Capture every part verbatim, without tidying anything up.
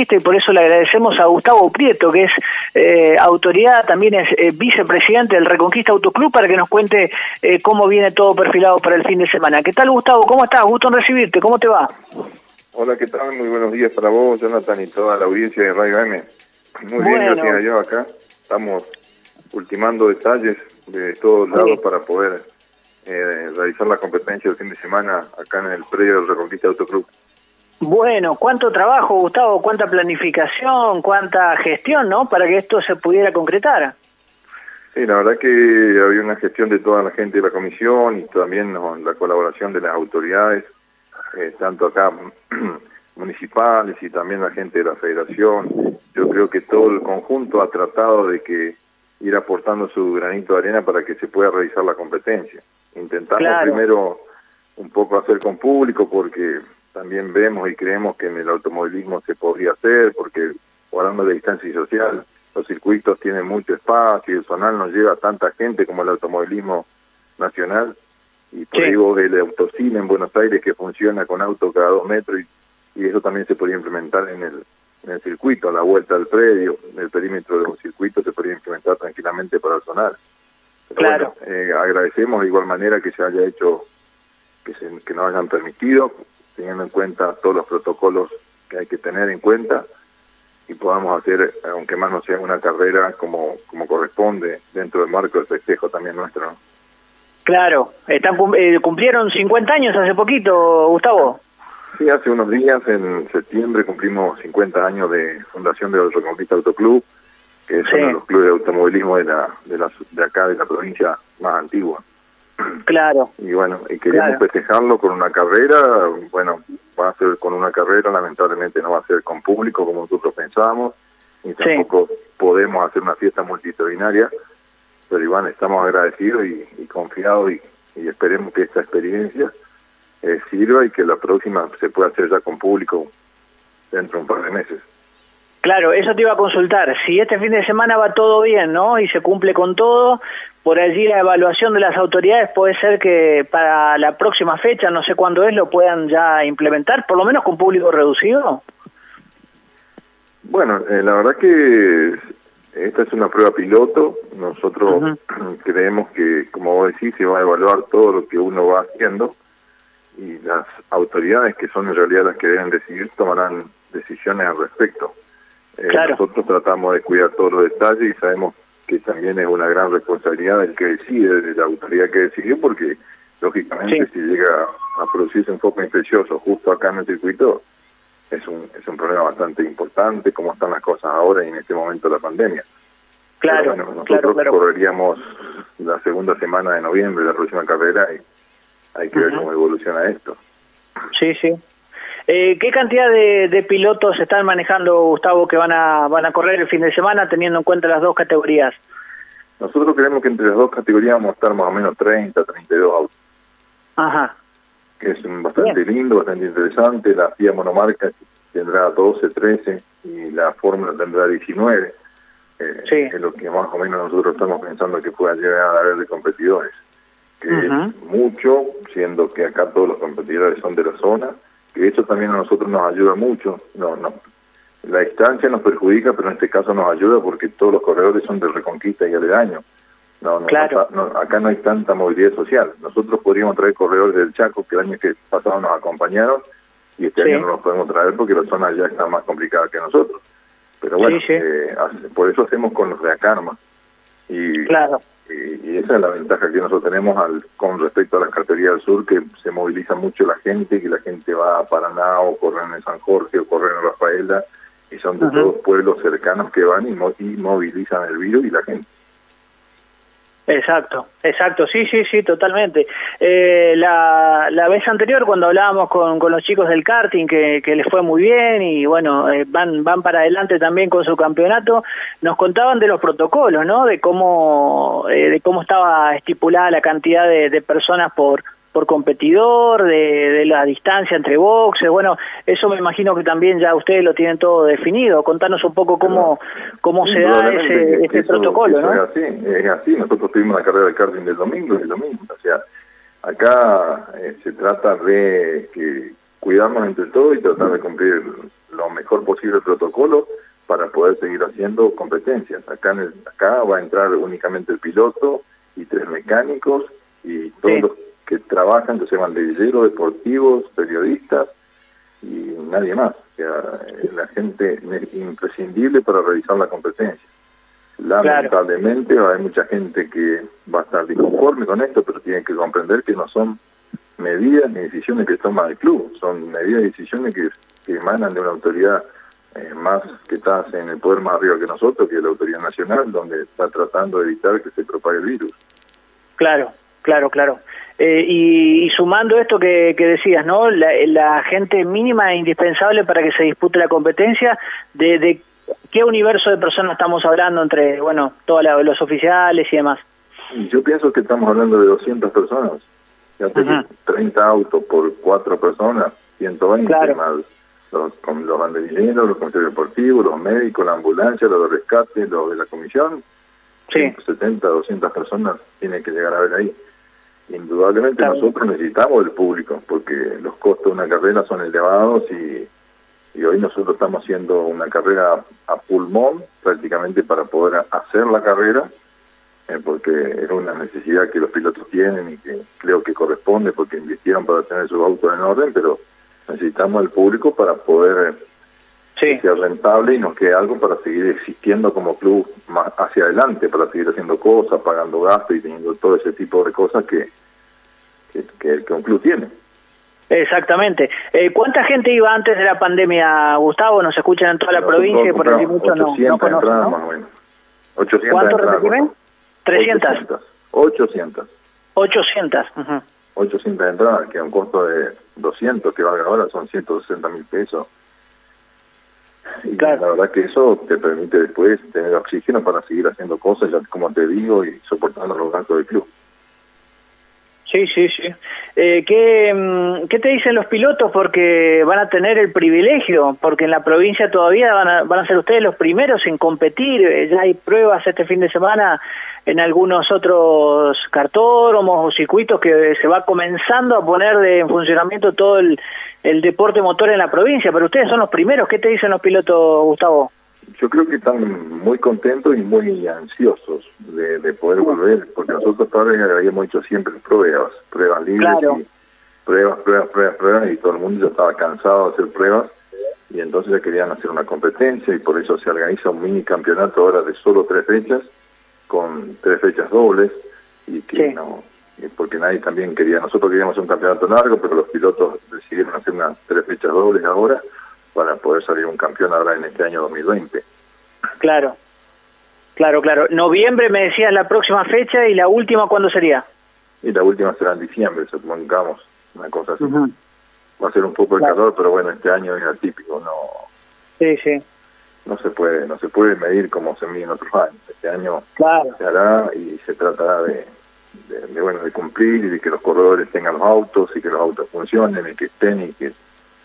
y por eso le agradecemos a Gustavo Prieto, que es eh, autoridad, también es eh, vicepresidente del Reconquista Autoclub, para que nos cuente eh, cómo viene todo perfilado para el fin de semana. ¿Qué tal, Gustavo? ¿Cómo estás? Gusto en recibirte. ¿Cómo te va? Hola, ¿qué tal? Muy buenos días para vos, Jonathan, y toda la audiencia de Radio M. Muy bueno. bien, gracias a Dios acá. Estamos ultimando detalles de todos lados sí. para poder eh, realizar la competencia el fin de semana acá en el predio del Reconquista Autoclub. Bueno, cuánto trabajo, Gustavo, cuánta planificación, cuánta gestión, ¿no?, para que esto se pudiera concretar. Sí, la verdad que había una gestión de toda la gente de la comisión y también ¿no? la colaboración de las autoridades, eh, tanto acá municipales y también la gente de la federación. Yo creo que todo el conjunto ha tratado de que ir aportando su granito de arena para que se pueda realizar la competencia. Intentamos claro. primero un poco hacer con público porque también vemos y creemos que en el automovilismo se podría hacer, porque guardando la distancia social, los circuitos tienen mucho espacio y el zonal no lleva tanta gente como el automovilismo nacional. Y por sí. ahí vos el autocine en Buenos Aires que funciona con auto cada dos metros y, y eso también se podría implementar en el, en el circuito, a la vuelta del predio, en el perímetro de un circuito se podría implementar tranquilamente para el zonal. Pero claro. Bueno, eh, agradecemos de igual manera que se haya hecho, que, se, que nos hayan permitido, teniendo en cuenta todos los protocolos que hay que tener en cuenta y podamos hacer, aunque más no sea una carrera como, como corresponde, dentro del marco del festejo también nuestro, ¿no? Claro, están eh, cumplieron cincuenta años hace poquito, Gustavo. Sí, hace unos días, en septiembre, cumplimos cincuenta años de fundación del Reconquista Autoclub, que es sí. uno de los clubes de automovilismo de la, de la de acá, de la provincia más antigua. Claro. Y bueno, y queríamos claro. festejarlo con una carrera, bueno, va a ser con una carrera, lamentablemente no va a ser con público como nosotros pensábamos, ni tampoco sí. podemos hacer una fiesta multitudinaria, pero igual estamos agradecidos y, y confiados y, y esperemos que esta experiencia eh, sirva y que la próxima se pueda hacer ya con público dentro de un par de meses. Claro, eso te iba a consultar, si este fin de semana va todo bien, ¿no?, y se cumple con todo, por allí la evaluación de las autoridades puede ser que para la próxima fecha, no sé cuándo es, lo puedan ya implementar, por lo menos con público reducido. Bueno, eh, la verdad que esta es una prueba piloto, nosotros uh-huh. creemos que, como vos decís, se va a evaluar todo lo que uno va haciendo y las autoridades, que son en realidad las que deben decidir, tomarán decisiones al respecto. Eh, claro. Nosotros tratamos de cuidar todos los detalles y sabemos que también es una gran responsabilidad del que decide, de la autoridad que decidió, porque lógicamente sí. si llega a producirse un foco infeccioso justo acá en el circuito, es un es un problema bastante importante, como están las cosas ahora y en este momento de la pandemia. Claro, Pero bueno, nosotros claro, claro. correríamos la segunda semana de noviembre, la próxima carrera, y hay que uh-huh. ver cómo evoluciona esto. Sí, sí. Eh, ¿Qué cantidad de, de pilotos están manejando, Gustavo, que van a van a correr el fin de semana, teniendo en cuenta las dos categorías? Nosotros creemos que entre las dos categorías vamos a estar más o menos treinta, treinta y dos autos. Ajá. Que es bastante Bien. lindo, bastante interesante. La F I A monomarca tendrá doce, trece y la Fórmula tendrá diecinueve. Eh, sí. Es lo que más o menos nosotros estamos pensando que pueda llegar a haber de competidores. Que uh-huh. es mucho, siendo que acá todos los competidores son de la zona. Que eso también a nosotros nos ayuda mucho. No, no, la distancia nos perjudica, pero en este caso nos ayuda porque todos los corredores son de Reconquista y aledaño. No, no, claro. no, no, acá no hay tanta movilidad social. Nosotros podríamos traer corredores del Chaco que el año que pasado nos acompañaron y este sí. año no los podemos traer porque la zona ya está más complicada que nosotros. Pero bueno, sí, sí. Eh, por eso hacemos con los de acá nomás. Y, claro. y, y esa es la ventaja que nosotros tenemos al, con respecto a las categorías del sur, que se moviliza mucho la gente, que la gente va a Paraná o corren en San Jorge o corren en Rafaela, y son de uh-huh. todos pueblos cercanos que van y, mo y movilizan el virus y la gente. Exacto, exacto, sí, sí, sí, totalmente. Eh, la, la vez anterior cuando hablábamos con, con los chicos del karting que, que les fue muy bien y bueno, eh, van van para adelante también con su campeonato, nos contaban de los protocolos, ¿no? De cómo eh, de cómo estaba estipulada la cantidad de, de personas por por competidor, de, de la distancia entre boxes, bueno, eso me imagino que también ya ustedes lo tienen todo definido. Contanos un poco cómo cómo sí, se da ese, ese eso, protocolo, eso ¿no? Es así, es así, nosotros tuvimos la carrera de karting del domingo y el domingo, o sea, acá eh, se trata de que cuidarnos entre todos y tratar de cumplir lo mejor posible el protocolo para poder seguir haciendo competencias. Acá, en el, acá va a entrar únicamente el piloto y tres mecánicos y todos sí. los que trabajan, que se llaman levilleros, deportivos, periodistas y nadie más. O sea, la gente es imprescindible para realizar la competencia. Lamentablemente claro. hay mucha gente que va a estar disconforme con esto, pero tienen que comprender que no son medidas ni decisiones que toma el club, son medidas y decisiones que, que emanan de una autoridad eh, más que está en el poder más arriba que nosotros, que es la autoridad nacional, donde está tratando de evitar que se propague el virus. Claro, claro, claro. Eh, y, y sumando esto que, que decías, ¿no? La, la gente mínima e indispensable para que se dispute la competencia, de, de ¿qué universo de personas estamos hablando entre, bueno, todos los oficiales y demás? Yo pienso que estamos hablando de doscientas personas. Ya tengo treinta autos por cuatro personas, ciento veinte claro. más los, con los banderilleros, los comisarios deportivos, los médicos, la ambulancia, los de rescate, los de la comisión. Sí. ciento setenta, doscientas personas tienen que llegar a ver ahí. Indudablemente claro. nosotros necesitamos el público, porque los costos de una carrera son elevados y, y hoy nosotros estamos haciendo una carrera a pulmón prácticamente para poder hacer la carrera, eh, porque es una necesidad que los pilotos tienen y que creo que corresponde porque invirtieron para tener sus autos en orden, pero necesitamos el público para poder sí. ser rentable y nos quede algo para seguir existiendo como club más hacia adelante, para seguir haciendo cosas, pagando gastos y teniendo todo ese tipo de cosas que, que, que, que un club tiene. Exactamente. Eh, ¿Cuánta gente iba antes de la pandemia, Gustavo? Nos escuchan en toda la Nosotros provincia y por allí mucho no, no conocen, ¿no? Más o menos. ochocientas ¿Cuánto reciben? trescientas. ochocientas. ochocientas. Uh-huh. ochocientas entradas, que a un costo de doscientos, que valga ahora, son ciento sesenta mil pesos. Y claro. la verdad que eso te permite después tener oxígeno para seguir haciendo cosas, ya como te digo, y soportando los gastos del club. Sí, sí, sí. Eh, ¿qué, ¿Qué te dicen los pilotos? Porque van a tener el privilegio, porque en la provincia todavía van a, van a ser ustedes los primeros en competir. Ya hay pruebas este fin de semana en algunos otros cartódromos o circuitos que se va comenzando a poner de, en funcionamiento todo el, el deporte motor en la provincia, pero ustedes son los primeros. ¿Qué te dicen los pilotos, Gustavo? Yo creo que están muy contentos y muy ansiosos de, de poder volver, porque nosotros todavía habíamos hecho siempre pruebas, pruebas libres, claro. y pruebas, pruebas, pruebas, pruebas, y todo el mundo ya estaba cansado de hacer pruebas, y entonces ya querían hacer una competencia, y por eso se organiza un mini campeonato ahora de solo tres fechas, con tres fechas dobles, y que sí. no, porque nadie también quería, nosotros queríamos hacer un campeonato largo, pero los pilotos decidieron hacer unas tres fechas dobles ahora, para poder salir un campeón ahora en este año dos mil veinte. Claro, claro, claro. Noviembre me decías la próxima fecha, y la última, ¿cuándo sería? Y la última será en diciembre, supongamos, una cosa así. Uh-huh. Va a ser un poco de claro. calor, pero bueno, este año es atípico, no. Sí, sí. No se puede, no se puede medir como se mide en otros años. Este año claro. se hará y se tratará de, de, de, bueno, de cumplir y de que los corredores tengan los autos y que los autos funcionen y que estén y que,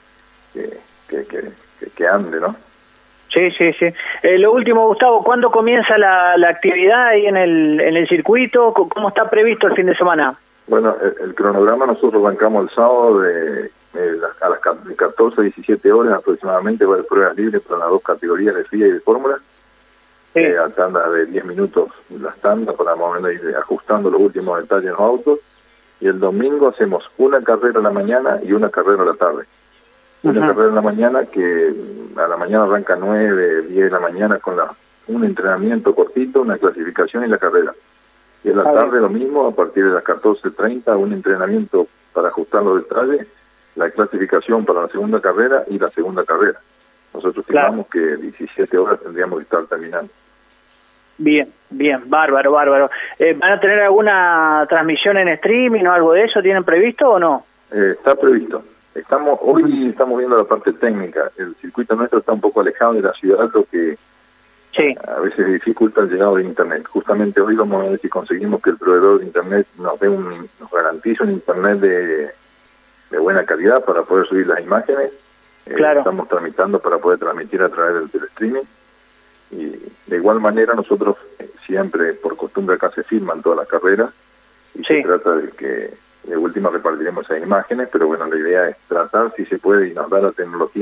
que Que, que, que ande, ¿no? Sí, sí, sí. Eh, lo último, Gustavo, ¿cuándo comienza la, la actividad ahí en el en el circuito? ¿Cómo está previsto el fin de semana? Bueno, el, el cronograma nosotros arrancamos el sábado de, de a las catorce, diecisiete horas aproximadamente, va a haber pruebas libres para las dos categorías de F I A y de Fórmula. Sí. Eh, a tanda de diez minutos las tandas para más o menos ir ajustando los últimos detalles en los autos. Y el domingo hacemos una carrera a la mañana y una carrera a la tarde. Una uh-huh. carrera en la mañana que a la mañana arranca nueve, diez de la mañana con la, un entrenamiento cortito, una clasificación y la carrera. Y en la tarde bien. Lo mismo, a partir de las catorce treinta, un entrenamiento para ajustar los detalles, la clasificación para la segunda carrera y la segunda carrera. Nosotros estimamos claro. que diecisiete horas tendríamos que estar terminando. Bien, bien, bárbaro, bárbaro. Eh, ¿Van a tener alguna transmisión en streaming o algo de eso? ¿Tienen previsto o no? Eh, está previsto. Estamos Hoy estamos viendo la parte técnica. El circuito nuestro está un poco alejado de la ciudad, lo que sí. a veces dificulta el llegado de Internet. Justamente hoy vamos a ver si conseguimos que el proveedor de Internet nos dé un, nos garantice un Internet de, de buena calidad para poder subir las imágenes. Claro. Eh, estamos tramitando para poder transmitir a través del telestreaming. Y de igual manera nosotros eh, siempre, por costumbre, acá se filman todas las carreras y sí. se trata de que de última repartiremos esas imágenes, pero bueno, la idea es tratar, si se puede, y nos da la tecnología,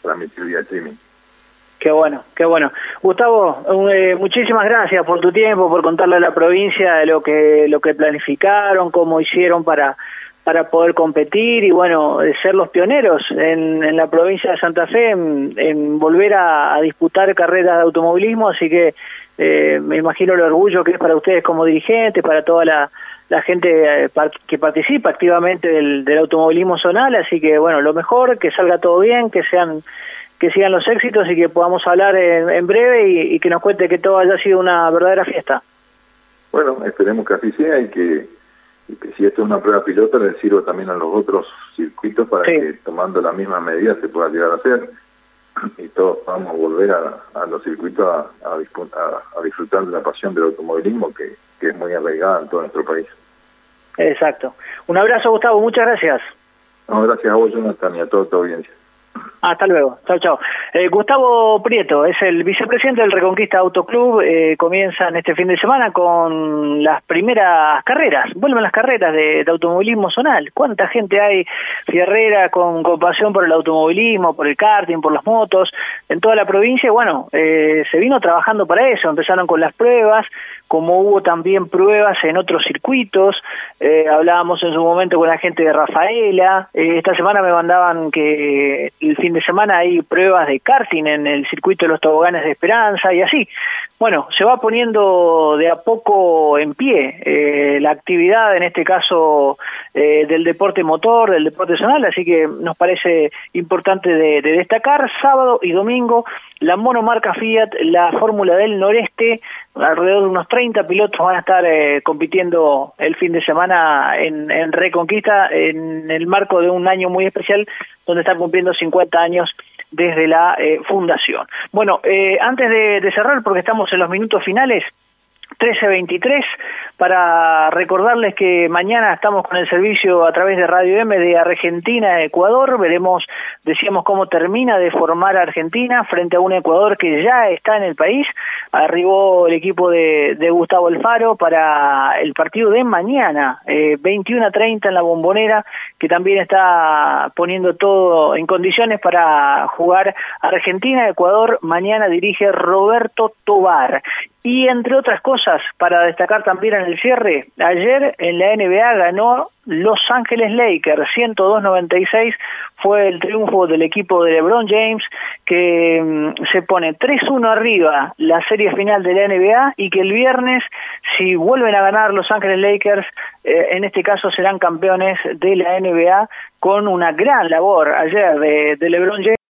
transmitir vía streaming. Qué bueno, qué bueno. Gustavo, eh, muchísimas gracias por tu tiempo, por contarle a la provincia de lo que lo que planificaron, cómo hicieron para para poder competir y bueno, ser los pioneros en, en la provincia de Santa Fe en, en volver a, a disputar carreras de automovilismo, así que eh, me imagino el orgullo que es para ustedes como dirigentes, para toda la, la gente eh, par que participa activamente del, del automovilismo zonal, así que bueno, lo mejor, que salga todo bien, que sean que sigan los éxitos y que podamos hablar en, en breve y, y que nos cuente que todo haya sido una verdadera fiesta. Bueno, esperemos que así sea y que, y que si esto es una prueba pilota les sirva también a los otros circuitos para sí. que tomando la misma medida se pueda llegar a hacer y todos podamos volver a, a los circuitos a, a, a, a disfrutar de la pasión del automovilismo que, que es muy arraigada en todo nuestro país. Exacto. Un abrazo, Gustavo, muchas gracias. No, gracias a vos, Jonathan, y a toda tu audiencia. Hasta luego, chao, chao. Eh, Gustavo Prieto es el vicepresidente del Reconquista Auto Club. Eh, comienzan este fin de semana con las primeras carreras. Vuelven las carreras de, de automovilismo zonal. ¿Cuánta gente hay fierrera con, con pasión por el automovilismo, por el karting, por las motos en toda la provincia? Bueno, eh, se vino trabajando para eso. Empezaron con las pruebas, como hubo también pruebas en otros circuitos. Eh, hablábamos en su momento con la gente de Rafaela. Eh, esta semana me mandaban que el fin de semana hay pruebas de karting en el circuito de los toboganes de Esperanza y así. Bueno, se va poniendo de a poco en pie eh, la actividad, en este caso eh, del deporte motor, del deporte zonal, así que nos parece importante de, de destacar. Sábado y domingo, la monomarca Fiat, la Fórmula del Noreste, alrededor de unos treinta pilotos van a estar eh, compitiendo el fin de semana en, en Reconquista, en el marco de un año muy especial, donde están cumpliendo cincuenta años desde la eh, fundación. Bueno, eh, antes de, de cerrar, porque estamos en los minutos finales, trece veintitrés, para recordarles que mañana estamos con el servicio a través de Radio M de Argentina a Ecuador. Veremos, decíamos, cómo termina de formar Argentina frente a un Ecuador que ya está en el país. Arribó el equipo de, de Gustavo Alfaro para el partido de mañana, eh, veintiuno a treinta en la Bombonera, que también está poniendo todo en condiciones para jugar Argentina-Ecuador. Mañana dirige Roberto Tobar. Y entre otras cosas, para destacar también en el cierre, ayer en la N B A ganó Los Ángeles Lakers, ciento dos a noventa y seis fue el triunfo del equipo de LeBron James, que mmm, se pone tres uno arriba la serie final de la N B A y que el viernes, si vuelven a ganar Los Ángeles Lakers, eh, en este caso serán campeones de la N B A con una gran labor ayer de, de LeBron James.